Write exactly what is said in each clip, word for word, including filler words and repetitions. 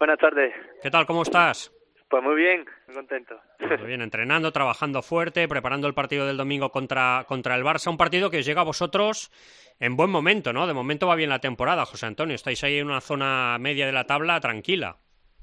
Buenas tardes. ¿Qué tal? ¿Cómo estás? Pues muy bien, muy contento. Muy bien, entrenando, trabajando fuerte, preparando el partido del domingo contra, contra el Barça, un partido que os llega a vosotros en buen momento, ¿no? De momento va bien la temporada, José Antonio, estáis ahí en una zona media de la tabla tranquila.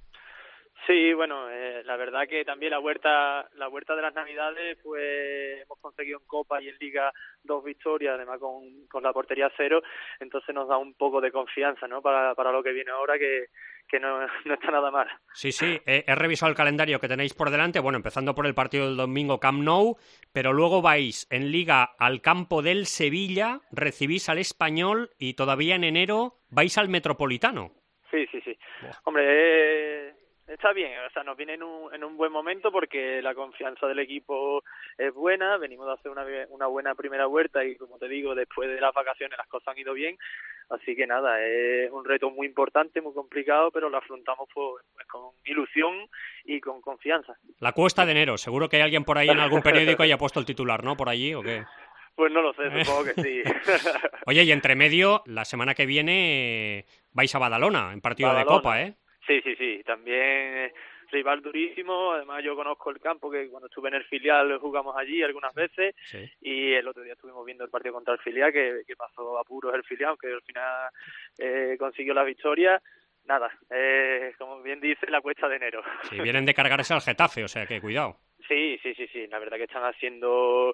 Sí, bueno, eh, la verdad que también la vuelta la vuelta de las Navidades, pues hemos conseguido en Copa y en Liga dos victorias, además con, con la portería cero, entonces nos da un poco de confianza, ¿no? Para, para lo que viene ahora, que, que no, no está nada mal. Sí, sí, he, he revisado el calendario que tenéis por delante, bueno, empezando por el partido del domingo Camp Nou, pero luego vais en Liga al campo del Sevilla, recibís al Español y todavía en enero vais al Metropolitano. Sí, sí, sí. Buah. Hombre, eh, está bien, o sea, nos viene en un, en un buen momento porque la confianza del equipo es buena, venimos de hacer una, una buena primera vuelta y, como te digo, después de las vacaciones las cosas han ido bien, así que nada, es un reto muy importante, muy complicado, pero lo afrontamos pues, pues con ilusión y con confianza. La cuesta de enero, seguro que hay alguien por ahí en algún periódico haya puesto el titular, ¿no? Por allí, ¿o qué? Pues no lo sé, supongo que sí. Oye, y entre medio, la semana que viene eh, vais a Badalona, en partido Badalona. de Copa, ¿eh? Sí, sí, sí, también rival durísimo, además yo conozco el campo, que cuando estuve en el filial jugamos allí algunas veces, Sí. y el otro día estuvimos viendo el partido contra el filial, que, que pasó a puros el filial, aunque al final eh, consiguió la victoria. Nada, eh, como bien dice, la cuesta de enero. Sí, vienen de cargarse al Getafe, o sea que cuidado. Sí, sí, sí, sí, la verdad que están haciendo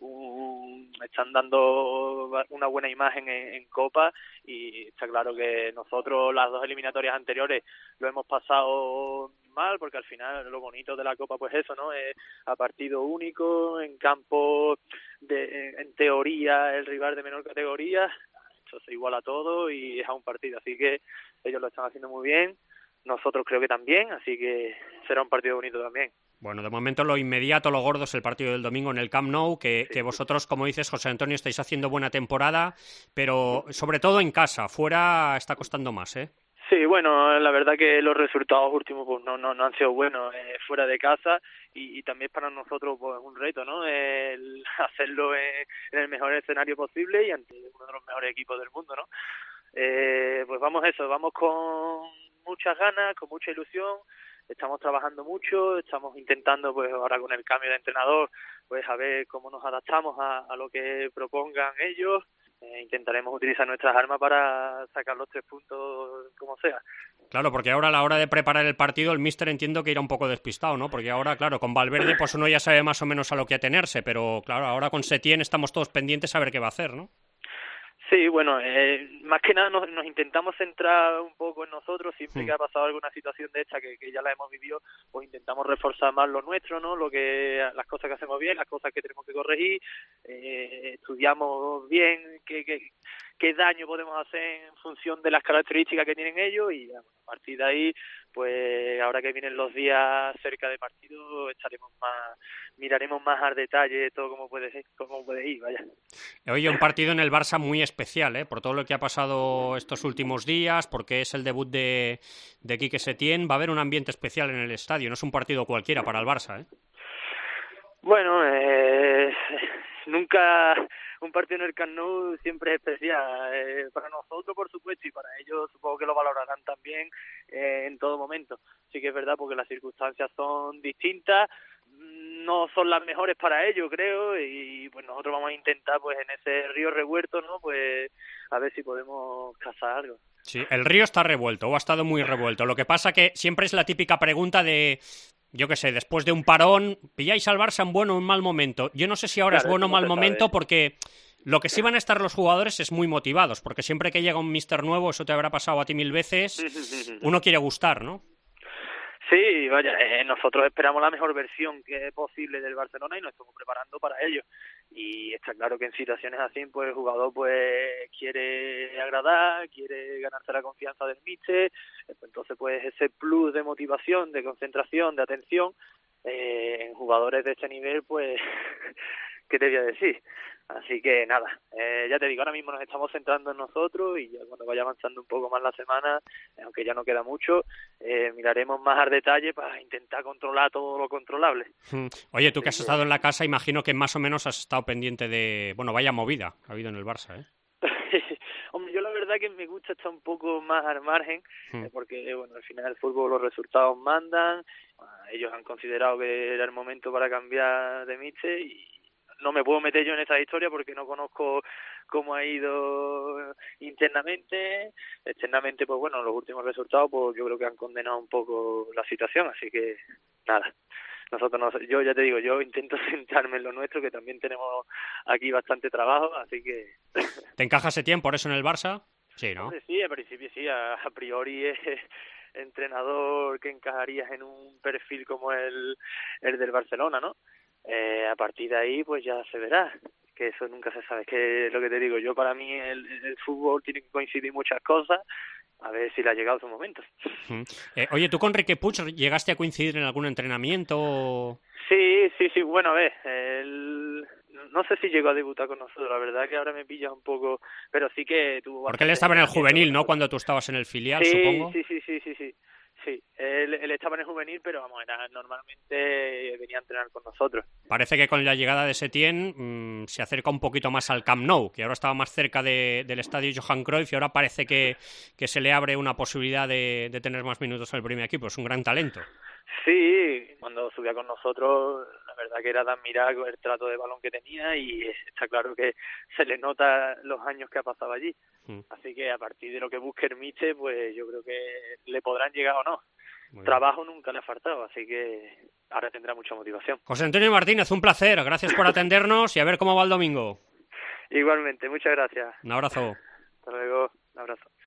un, están dando una buena imagen en, en Copa, y está claro que nosotros las dos eliminatorias anteriores lo hemos pasado mal, porque al final lo bonito de la Copa pues eso, ¿no? Es a partido único, en campo de, en, en teoría el rival de menor categoría, esto se iguala todo y es a un partido, así que ellos lo están haciendo muy bien, nosotros creo que también, así que será un partido bonito también. Bueno, de momento lo inmediato, lo gordo es el partido del domingo en el Camp Nou, que, Sí. que vosotros, como dices, José Antonio, estáis haciendo buena temporada, pero sobre todo en casa, fuera está costando más, ¿eh? Sí, bueno, la verdad que los resultados últimos pues no no, no han sido buenos eh, fuera de casa, y, y también para nosotros pues un reto, ¿no? El hacerlo en, en el mejor escenario posible y ante uno de los mejores equipos del mundo, ¿no? Eh, pues vamos a eso, vamos con muchas ganas, con mucha ilusión, estamos trabajando mucho, estamos intentando pues ahora con el cambio de entrenador pues a ver cómo nos adaptamos a, a lo que propongan ellos. Eh, intentaremos utilizar nuestras armas para sacar los tres puntos como sea. Claro, porque ahora a la hora de preparar el partido el míster entiendo que irá un poco despistado, ¿no? Porque ahora, claro, con Valverde pues uno ya sabe más o menos a lo que atenerse, pero claro, ahora con Setién estamos todos pendientes a ver qué va a hacer, ¿no? Sí, bueno, eh, más que nada nos, nos intentamos centrar un poco en nosotros, siempre Hmm. que ha pasado alguna situación de esta que, que ya la hemos vivido, pues intentamos reforzar más lo nuestro, ¿no? Lo que, las cosas que hacemos bien, las cosas que tenemos que corregir, eh, estudiamos bien qué, qué, qué daño podemos hacer en función de las características que tienen ellos, y bueno, a partir de ahí, pues ahora que vienen los días cerca de partido, estaremos más, miraremos más al detalle todo cómo puede ser, cómo puede ir, vaya. Oye, un partido en el Barça muy especial, ¿eh? Por todo lo que ha pasado estos últimos días, porque es el debut de, de Quique Setién, va a haber un ambiente especial en el estadio, no es un partido cualquiera para el Barça, ¿eh? Bueno, eh, nunca un partido en el Camp Nou siempre es especial, eh, para nosotros por supuesto, y para ellos supongo que lo valorarán también eh, en todo momento. Sí que es verdad, porque las circunstancias son distintas, no son las mejores para ellos, creo, y pues nosotros vamos a intentar pues en ese río revuelto, ¿no? Pues a ver si podemos cazar algo. Sí, el río está revuelto, o ha estado muy revuelto. Lo que pasa que siempre es la típica pregunta de, yo qué sé, después de un parón, ¿pilláis al Barça en bueno o en mal momento? Yo no sé si ahora Claro, es bueno o eso no mal se momento, sabe. porque lo que sí van a estar los jugadores es muy motivados, porque siempre que llega un míster nuevo, eso te habrá pasado a ti mil veces, uno quiere gustar, ¿no? Sí, vaya, eh, nosotros esperamos la mejor versión que es posible del Barcelona y nos estamos preparando para ello. Y está claro que en situaciones así, pues el jugador pues quiere agradar, quiere ganarse la confianza del míster, entonces pues ese plus de motivación, de concentración, de atención, eh, en jugadores de este nivel, pues, ¿qué te voy a decir? Así que nada, eh, ya te digo, ahora mismo nos estamos centrando en nosotros, y ya cuando vaya avanzando un poco más la semana, aunque ya no queda mucho, eh, miraremos más al detalle para intentar controlar todo lo controlable. Oye, tú que has Así estado que... en la casa, imagino que más o menos has estado pendiente de... Bueno, vaya movida que ha habido en el Barça, ¿eh? Hombre, yo la verdad que me gusta estar un poco más al margen, Mm. eh, porque bueno, al final el fútbol los resultados mandan, ah, ellos han considerado que era el momento para cambiar de míster y no me puedo meter yo en esa historia porque no conozco cómo ha ido internamente, externamente pues bueno, los últimos resultados pues yo creo que han condenado un poco la situación, así que nada. Nosotros no, yo ya te digo, yo intento centrarme en lo nuestro, que también tenemos aquí bastante trabajo, así que... ¿Te encaja Setién por eso en el Barça? Sí, ¿no? Hombre, sí, a principio sí, a, a priori es entrenador que encajarías en un perfil como el, el del Barcelona, ¿no? Eh, a partir de ahí, pues ya se verá, que eso nunca se sabe, es que lo que te digo, yo para mí el, el fútbol tiene que coincidir muchas cosas, a ver si le ha llegado su momento. Mm. Eh, oye, ¿tú con Riqui Puig llegaste a coincidir en algún entrenamiento? Sí, sí, sí, bueno, a ver, el... no sé si llegó a debutar con nosotros, la verdad que ahora me pilla un poco, pero sí que tuvo Porque él bastante estaba en el entrenamiento juvenil, con ¿no? nosotros. Cuando tú estabas en el filial, Sí, supongo. sí, sí, sí, sí, sí, sí, él, él estaba en el juvenil, pero vamos, era, normalmente venía a entrenar con nosotros. Parece que con la llegada de Setién mmm, se acerca un poquito más al Camp Nou, que ahora estaba más cerca de, del estadio Johan Cruyff y ahora parece que, que se le abre una posibilidad de, de tener más minutos en el primer equipo. Es un gran talento. Sí, cuando subía con nosotros, la verdad que era de admirar el trato de balón que tenía y está claro que se le nota los años que ha pasado allí. Mm. Así que a partir de lo que busque el míster, pues yo creo que le podrán llegar o no. Muy Trabajo bien. Nunca le ha faltado, así que ahora tendrá mucha motivación. José Antonio Martínez, un placer. Gracias por atendernos y a ver cómo va el domingo. Igualmente, muchas gracias. Un abrazo. Hasta luego, un abrazo.